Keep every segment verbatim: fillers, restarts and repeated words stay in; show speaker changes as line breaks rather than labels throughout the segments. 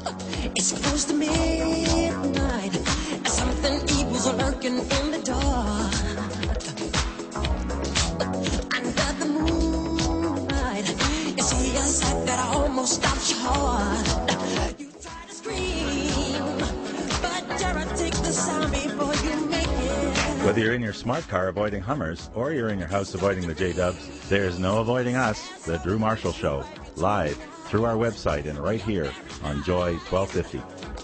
It's close to midnight. Something evil's lurking in the dark. Under the moonlight, you see a sight that almost stops your heart. You try to scream, but terror takes the sound before you make it.
Whether you're in your smart car avoiding Hummers or you're in your house avoiding the J-Dubs, there's no avoiding us, the Drew Marshall Show, live through our website and right here on Joy twelve fifty.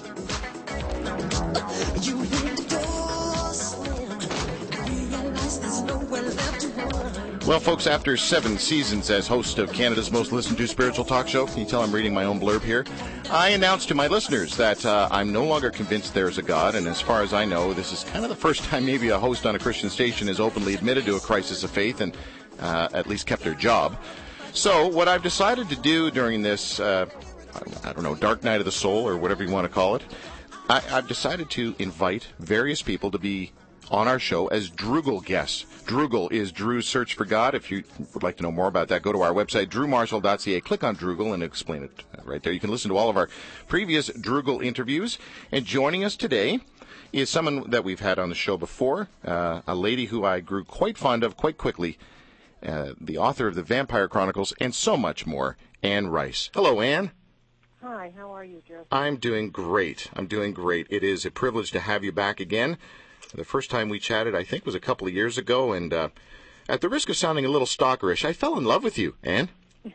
Well, folks, after seven seasons as host of Canada's most listened to spiritual talk show, can you tell I'm reading my own blurb here? I announced to my listeners that uh, I'm no longer convinced there's a God, and as far as I know, this is kind of the first time maybe a host on a Christian station has openly admitted to a crisis of faith and uh, at least kept their job. So what I've decided to do during this, uh, I don't know, dark night of the soul or whatever you want to call it, I, I've decided to invite various people to be on our show as Droogle guests. Droogle is Drew's Search for God. If you would like to know more about that, go to our website, drew marshall dot c a. Click on Droogle and explain it right there. You can listen to all of our previous Droogle interviews. And joining us today is someone that we've had on the show before, uh, a lady who I grew quite fond of quite quickly, uh, the author of the Vampire Chronicles and so much more, Anne Rice. Hello, Anne.
Hi, how are you, Joe?
I'm doing great. I'm doing great. It is a privilege to have you back again. The first time we chatted, I think, was a couple of years ago, and uh, at the risk of sounding a little stalkerish, I fell in love with you, Anne.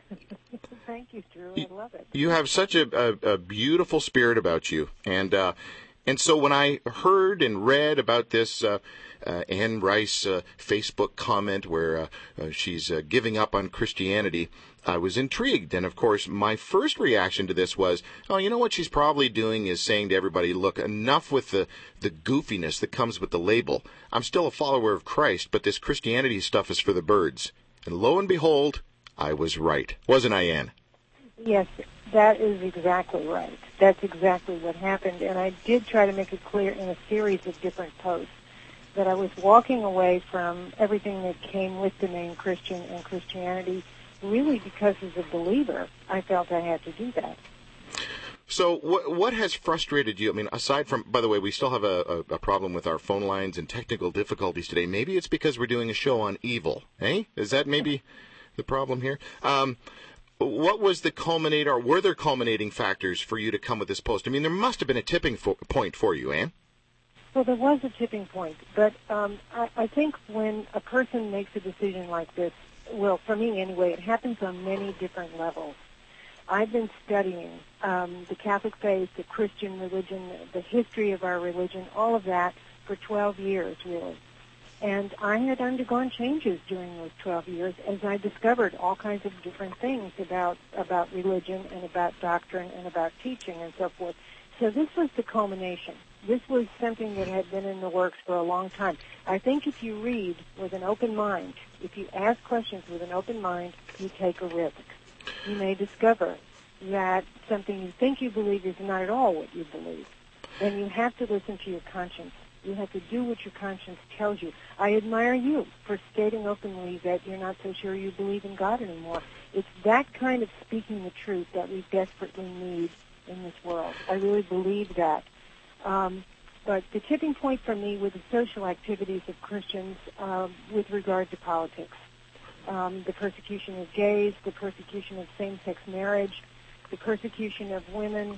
Thank you, Drew. I love it.
You have such a, a, a beautiful spirit about you, and uh, and so when I heard and read about this uh, uh, Anne Rice uh, Facebook comment where uh, uh, she's uh, giving up on Christianity, I was intrigued. And, of course, my first reaction to this was, oh, you know what she's probably doing is saying to everybody, look, enough with the, the goofiness that comes with the label. I'm still a follower of Christ, but this Christianity stuff is for the birds. And lo and behold, I was right. Wasn't I, Anne?
Yes, that is exactly right. That's exactly what happened. And I did try to make it clear in a series of different posts that I was walking away from everything that came with the name Christian and Christianity really because as a believer, I felt I had to do that.
So what what has frustrated you? I mean, aside from, by the way, we still have a, a, a problem with our phone lines and technical difficulties today. Maybe it's because we're doing a show on evil, eh? Is that maybe the problem here? Um, what was the culminator, or were there culminating factors for you to come with this post? I mean, there must have been a tipping fo- point for you, Anne.
Well, there was a tipping point, but um, I, I think when a person makes a decision like this, well, for me anyway, it happens on many different levels. I've been studying um, the Catholic faith, the Christian religion, the history of our religion, all of that for twelve years, really. And I had undergone changes during those twelve years as I discovered all kinds of different things about, about religion and about doctrine and about teaching and so forth. So this was the culmination. This was something that had been in the works for a long time. I think if you read with an open mind, if you ask questions with an open mind, you take a risk. You may discover that something you think you believe is not at all what you believe. And you have to listen to your conscience. You have to do what your conscience tells you. I admire you for stating openly that you're not so sure you believe in God anymore. It's that kind of speaking the truth that we desperately need in this world. I really believe that. Um, but the tipping point for me were the social activities of Christians uh, with regard to politics. Um, the persecution of gays, the persecution of same-sex marriage, the persecution of women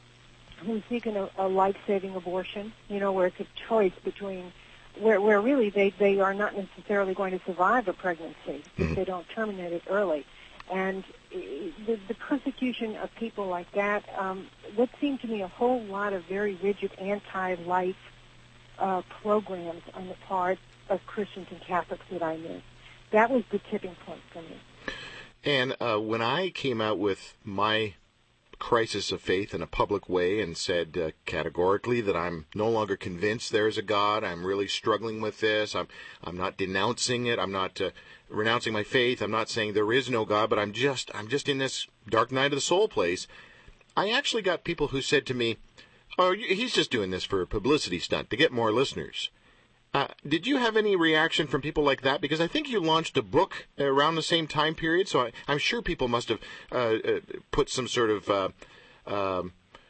who seek an, a life-saving abortion, you know, where it's a choice between, where, where really they, they are not necessarily going to survive a pregnancy if mm-hmm. they don't terminate it early. And the, the persecution of people like that, um, what seemed to me a whole lot of very rigid anti-life uh, programs on the part of Christians and Catholics that I knew. That was the tipping point for me.
And uh, when I came out with my crisis of faith in a public way and said uh, categorically that I'm no longer convinced there's a God, I'm really struggling with this, I'm I'm not denouncing it, I'm not uh, renouncing my faith, I'm not saying there is no God, but I'm just I'm just in this dark night of the soul place, I actually got people who said to me, oh, he's just doing this for a publicity stunt to get more listeners. Uh, did you have any reaction from people like that? Because I think you launched a book around the same time period, so I, I'm sure people must have uh, uh, put some sort of uh, um,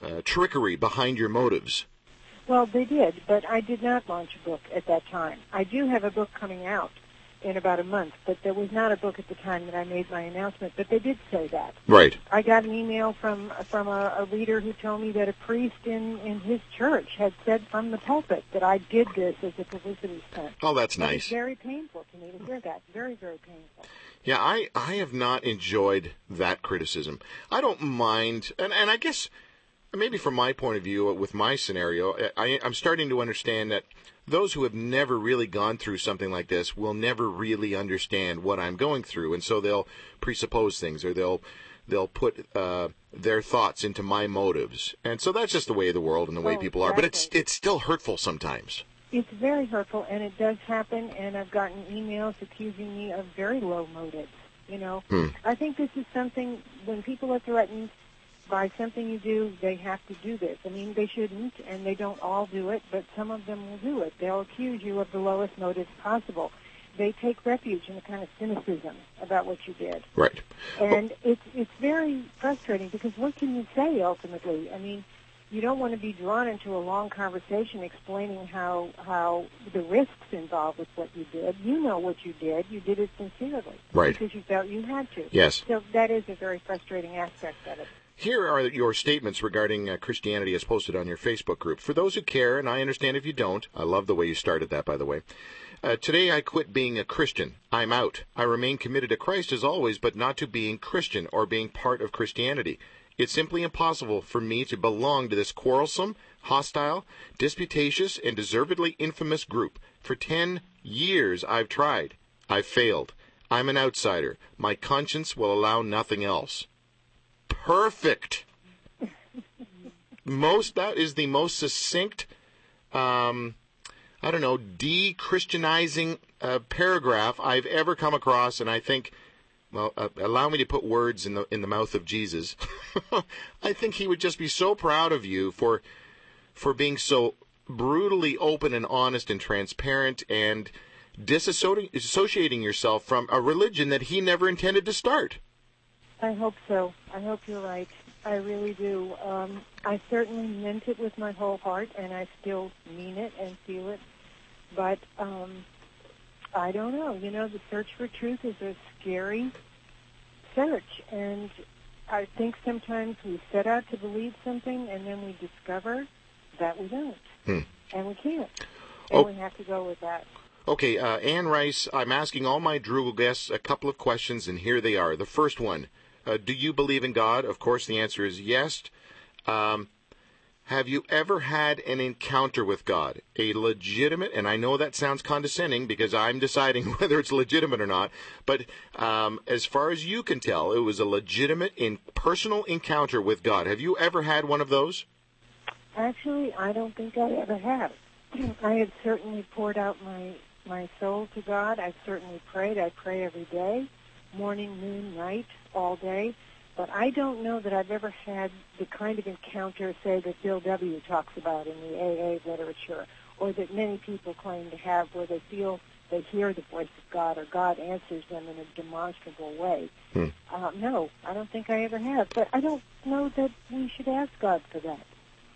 uh, trickery behind your motives.
Well, they did, but I did not launch a book at that time. I do have a book coming out in about a month, but there was not a book at the time that I made my announcement, but they did say that.
Right.
I got an email from from a, a leader who told me that a priest in, in his church had said from the pulpit that I did this as a publicity stunt.
Oh, that's
That
nice.
was very painful to me to hear that. Very, very painful.
Yeah, I, I have not enjoyed that criticism. I don't mind, and, and I guess maybe from my point of view, with my scenario, I, I'm starting to understand that those who have never really gone through something like this will never really understand what I'm going through, and so they'll presuppose things, or they'll they'll put uh, their thoughts into my motives, and so that's just the way of the world and the way
Oh,
people are. But it's
exactly.
it's still hurtful sometimes.
It's very hurtful, and it does happen, and I've gotten emails accusing me of very low motives, you know.
Hmm.
I think this is something, when people are threatened by something you do, they have to do this. I mean, they shouldn't, and they don't all do it, but some of them will do it. They'll accuse you of the lowest motives possible. They take refuge in a kind of cynicism about what you did.
Right.
And it's it's very frustrating, because what can you say ultimately? I mean, you don't want to be drawn into a long conversation explaining how how the risks involved with what you did. You know what you did. You did it sincerely.
Right.
Because you felt you had to.
Yes.
So that is a very frustrating aspect of it.
Here are your statements regarding uh, Christianity as posted on your Facebook group. For those who care, and I understand if you don't, I love the way you started that, by the way. Uh, today I quit being a Christian. I'm out. I remain committed to Christ as always, but not to being Christian or being part of Christianity. It's simply impossible for me to belong to this quarrelsome, hostile, disputatious, and deservedly infamous group. For ten years I've tried. I've failed. I'm an outsider. My conscience will allow nothing else. Perfect. Most that is the most succinct, um, I don't know, de-Christianizing uh, paragraph I've ever come across, and I think, well, uh, allow me to put words in the in the mouth of Jesus. I think he would just be so proud of you for for being so brutally open and honest and transparent and disassociating yourself from a religion that he never intended to start.
I hope so. I hope you're right. I really do. Um, I certainly meant it with my whole heart, and I still mean it and feel it. But um, I don't know. You know, the search for truth is a scary search, and I think sometimes we set out to believe something, and then we discover that we don't,
Hmm.
and we can't, and
Oh.
we have to go with that.
Okay, uh, Ann Rice, I'm asking all my Drupal guests a couple of questions, and here they are. The first one, uh, do you believe in God? Of course, the answer is yes. Um, have you ever had an encounter with God? A legitimate, and I know that sounds condescending because I'm deciding whether it's legitimate or not, but um, as far as you can tell, it was a legitimate in personal encounter with God. Have you ever had one of those?
Actually, I don't think I ever have. I have certainly poured out my my soul to God. I've certainly prayed. I pray every day, morning, noon, night, all day. But I don't know that I've ever had the kind of encounter, say, that Bill W. talks about in the A A literature, or that many people claim to have, where they feel they hear the voice of God, or God answers them in a demonstrable way.
Hmm.
Uh, no, I don't think I ever have. But I don't know that we should ask God for that.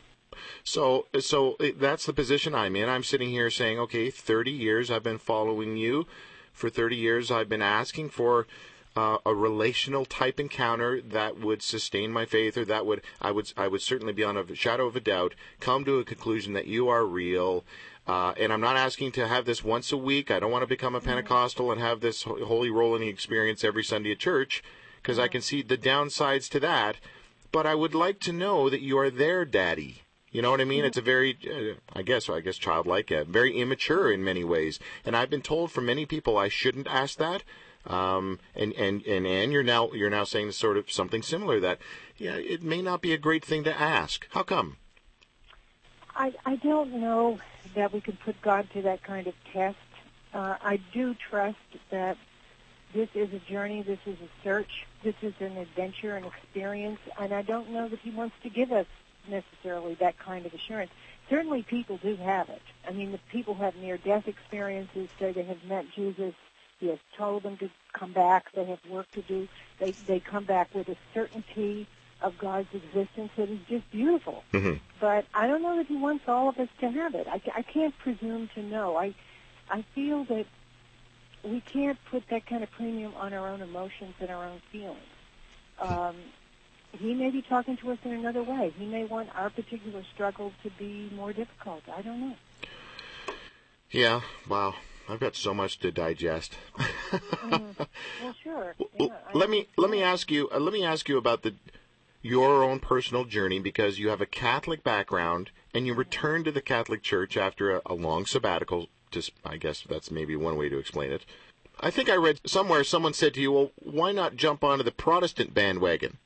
So, so that's the position I'm in. I'm sitting here saying, okay, thirty years I've been following you. For thirty years I've been asking for uh, a relational type encounter that would sustain my faith, or that would I would I would certainly be on a shadow of a doubt come to a conclusion that you are real. Uh, and I'm not asking to have this once a week. I don't want to become a Pentecostal and have this holy rolling experience every Sunday at church, because I can see the downsides to that. But I would like to know that you are there, Daddy. You know what I mean? It's a very, uh, I guess, I guess childlike, uh, very immature in many ways. And I've been told from many people I shouldn't ask that. Um, and and and Ann, you're now you're now saying sort of something similar, that yeah, it may not be a great thing to ask. How come?
I, I don't know that we could put God to that kind of test. Uh, I do trust that this is a journey, this is a search, this is an adventure, an experience, and I don't know that he wants to give us necessarily that kind of assurance. Certainly people do have it. I mean, the people have near-death experiences, say they have met Jesus, he has told them to come back, they have work to do, they, they come back with a certainty of God's existence that is just beautiful.
Mm-hmm.
But I don't know that he wants all of us to have it. I, I can't presume to know. I, I feel that we can't put that kind of premium on our own emotions and our own feelings. Um, he may be talking to us in another way. He may want our particular struggle to be more difficult. I don't know.
Yeah, wow. I've got so much to digest.
mm. Well, sure.
Well,
Yeah,
let me let me ask you uh, let me ask you about the your own personal journey, because you have a Catholic background and you returned to the Catholic Church after a, a long sabbatical. Just, I guess that's maybe one way to explain it. I think I read somewhere someone said to you, "Well, why not jump onto the Protestant bandwagon?"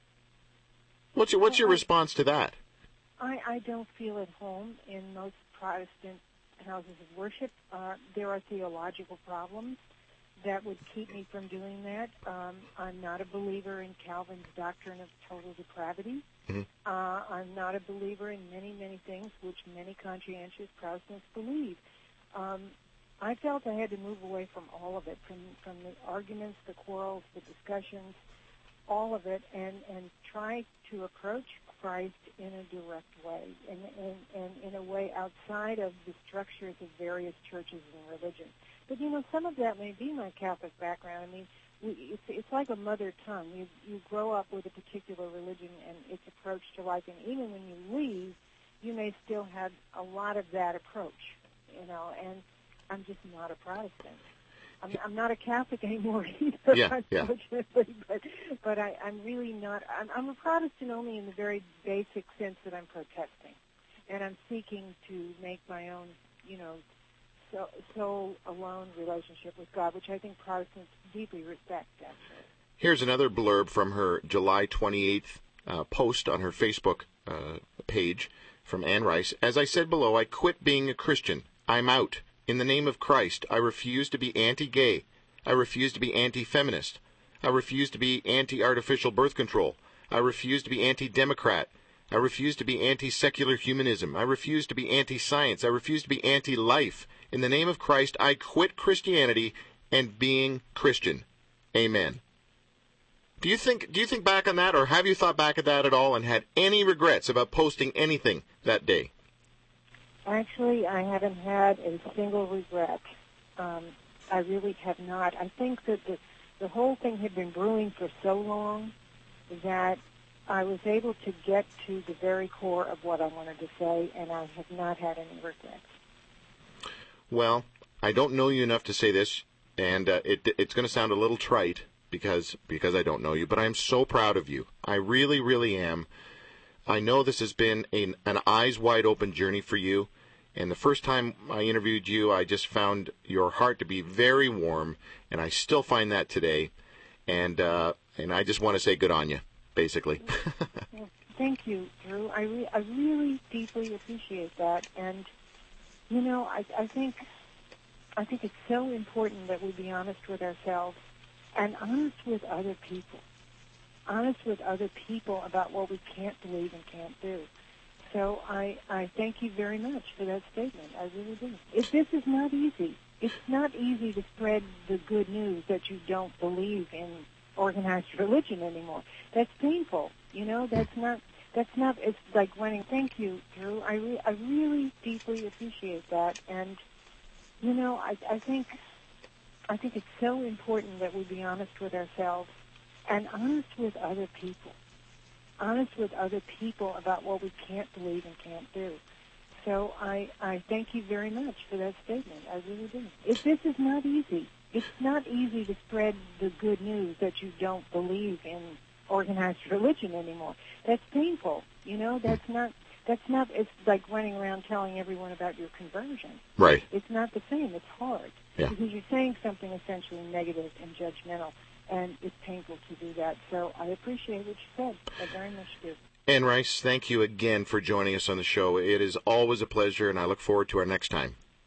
What's your what's your response to that?
I, I don't feel at home in most Protestant houses of worship. Uh, there are theological problems that would keep me from doing that. Um, I'm not a believer in Calvin's doctrine of total depravity.
Mm-hmm.
Uh, I'm not a believer in many, many things which many conscientious Protestants believe. Um, I felt I had to move away from all of it, from, from the arguments, the quarrels, the discussions, all of it, and, and try to approach Christ in a direct way, and, and, and in a way outside of the structures of various churches and religions. But, you know, some of that may be my Catholic background. I mean, we, it's, it's like a mother tongue. You, you grow up with a particular religion and its approach to life, and even when you leave, you may still have a lot of that approach, you know, and I'm just not a Protestant. I'm, I'm not a Catholic anymore either,
yeah,
unfortunately, yeah. but but I, I'm really not. I'm, I'm a Protestant only in the very basic sense that I'm protesting, and I'm seeking to make my own, you know, so, soul alone relationship with God, which I think Protestants deeply respect, actually.
Here's another blurb from her July twenty-eighth uh, post on her Facebook uh, page from Anne Rice. As I said below, I quit being a Christian. I'm out. In the name of Christ, I refuse to be anti-gay. I refuse to be anti-feminist. I refuse to be anti-artificial birth control. I refuse to be anti-democrat. I refuse to be anti-secular humanism. I refuse to be anti-science. I refuse to be anti-life. In the name of Christ, I quit Christianity and being Christian. Amen. Do you think do you think back on that, or have you thought back at that at all and had any regrets about posting anything that day?
Actually, I haven't had a single regret. Um, I really have not. I think that the, the whole thing had been brewing for so long that I was able to get to the very core of what I wanted to say, and I have not had any regrets.
Well, I don't know you enough to say this, and uh, it, it's going to sound a little trite because because I don't know you, but I'm so proud of you. I really, really am. I know this has been an, an eyes-wide-open journey for you, and the first time I interviewed you, I just found your heart to be very warm, and I still find that today, and uh, and I just want to say good on you, basically.
Well, thank you, Drew. I, re- I really deeply appreciate that, and, you know, I, I think I think it's so important that we be honest with ourselves and honest with other people. honest with other people about what we can't believe and can't do. So I, I thank you very much for that statement. I really do. If this is not easy. It's not easy to spread the good news that you don't believe in organized religion anymore. That's painful. You know, that's not, that's not, it's like running. Thank you, Drew. I, re- I really deeply appreciate that. And, you know, I, I think, I think it's so important that we be honest with ourselves and honest with other people, honest with other people about what we can't believe and can't do. So I, I thank you very much for that statement. I really do. If this is not easy, it's not easy to spread the good news that you don't believe in organized religion anymore. That's painful. You know, that's not, that's not, it's like running around telling everyone about your conversion.
Right.
It's not the same. It's hard.
Yeah.
Because you're saying something essentially negative and judgmental. And it's painful to do that. So I appreciate what you said. I very much do.
Anne Rice, thank you again for joining us on the show. It is always a pleasure, and I look forward to our next time.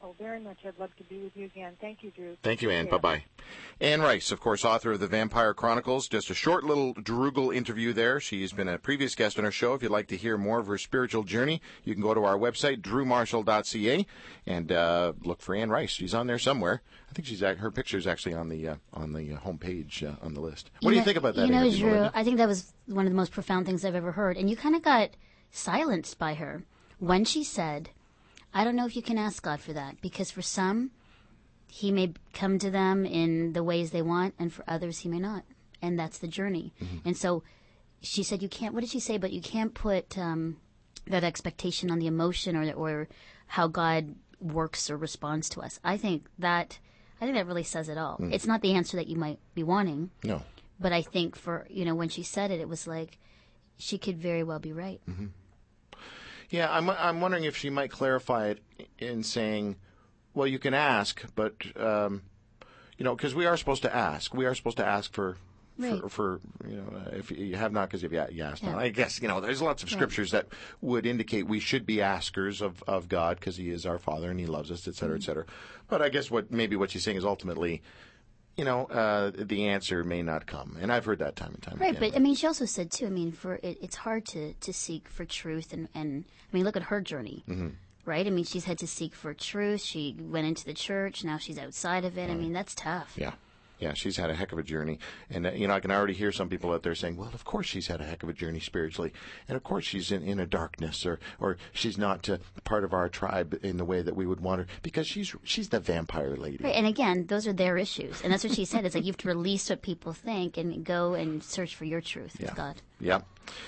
Oh, very much. I'd love to be with you again. Thank you, Drew.
Thank you, Ann.
Yeah.
Bye-bye. Ann Rice, of course, author of The Vampire Chronicles. Just a short little Droogle interview there. She's been a previous guest on our show. If you'd like to hear more of her spiritual journey, you can go to our website, drew marshall dot c a, and uh, look for Ann Rice. She's on there somewhere. I think she's her picture is actually on the uh, on the uh, homepage uh, on the list. What
you
do
know,
you think about that?
You know,
interview,
Drew,
Melinda?
I think that was one of the most profound things I've ever heard. And you kind of got silenced by her when she said, I don't know if you can ask God for that, because for some, he may come to them in the ways they want, and for others, he may not. And that's the journey. Mm-hmm. And so she said, you can't, what did she say? But you can't put um, that expectation on the emotion or or how God works or responds to us. I think that, I think that really says it all. Mm. It's not the answer that you might be wanting.
No.
But I think for, you know, when she said it, it was like, she could very well be right.
Mm-hmm. Yeah, I'm I'm wondering if she might clarify it in saying, well, you can ask, but, um, you know, because we are supposed to ask. We are supposed to ask for,
right.
for, for, you know, uh, if you have not, because if you, you asked
yeah.
not. I guess, you know, there's lots of scriptures right. that would indicate we should be askers of, of God because he is our Father and he loves us, et cetera, mm-hmm. et cetera. But I guess what maybe what she's saying is ultimately, you know, uh, the answer may not come. And I've heard that time and time
right,
again.
Right, but, I mean, she also said, too, I mean, for it, it's hard to, to seek for truth. And, and, I mean, look at her journey, mm-hmm. right? I mean, she's had to seek for truth. She went into the church. Now she's outside of it. Right. I mean, that's tough.
Yeah. Yeah, she's had a heck of a journey. And, uh, you know, I can already hear some people out there saying, well, of course she's had a heck of a journey spiritually. And, of course, she's in, in a darkness or, or she's not uh, part of our tribe in the way that we would want her because she's she's the vampire lady.
Right, and again, those are their issues. And that's what she said. It's like you have to release what people think and go and search for your truth
yeah.
with God.
Yeah.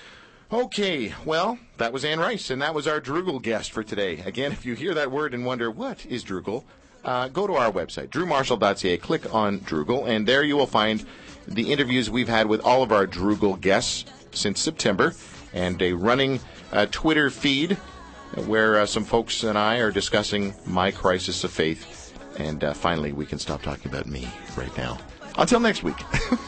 Okay, well, that was Ann Rice, and that was our Droogle guest for today. Again, if you hear that word and wonder, what is Droogle? Uh, go to our website, drew marshall dot c a, click on Droogle, and there you will find the interviews we've had with all of our Droogle guests since September, and a running uh, Twitter feed where uh, some folks and I are discussing my crisis of faith, and uh, finally we can stop talking about me right now. Until next week.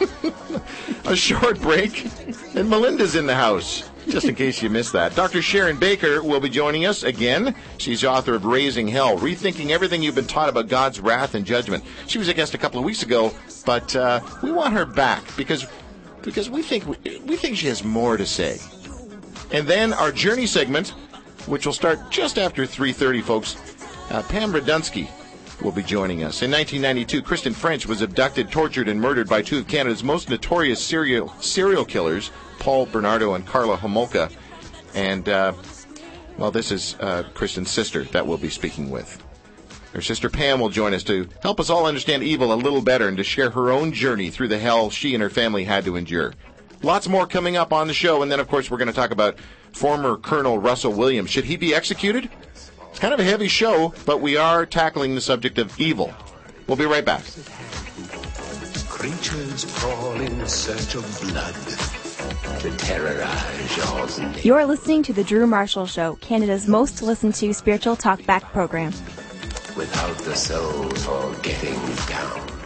A short break, and Melinda's in the house, just in case you missed that. Doctor Sharon Baker will be joining us again. She's the author of Raising Hell, Rethinking Everything You've Been Taught About God's Wrath and Judgment. She was a guest a couple of weeks ago, but uh, we want her back because because we think we think she has more to say. And then our Journey segment, which will start just after three thirty, folks. Uh, Pam Radunsky will be joining us. In nineteen ninety-two, Kristen French was abducted, tortured, and murdered by two of Canada's most notorious serial serial killers, Paul Bernardo and Carla Homolka. And, uh, well, this is uh, Kristen's sister that we'll be speaking with. Her sister Pam will join us to help us all understand evil a little better and to share her own journey through the hell she and her family had to endure. Lots more coming up on the show. And then, of course, we're going to talk about former Colonel Russell Williams. Should he be executed? It's kind of a heavy show, but we are tackling the subject of evil. We'll be right back.
Creatures crawl in search of blood to terrorize your neighbor.
You're listening to The Drew Marshall Show, Canada's most listened to spiritual talk back program.
Without the soul for getting down.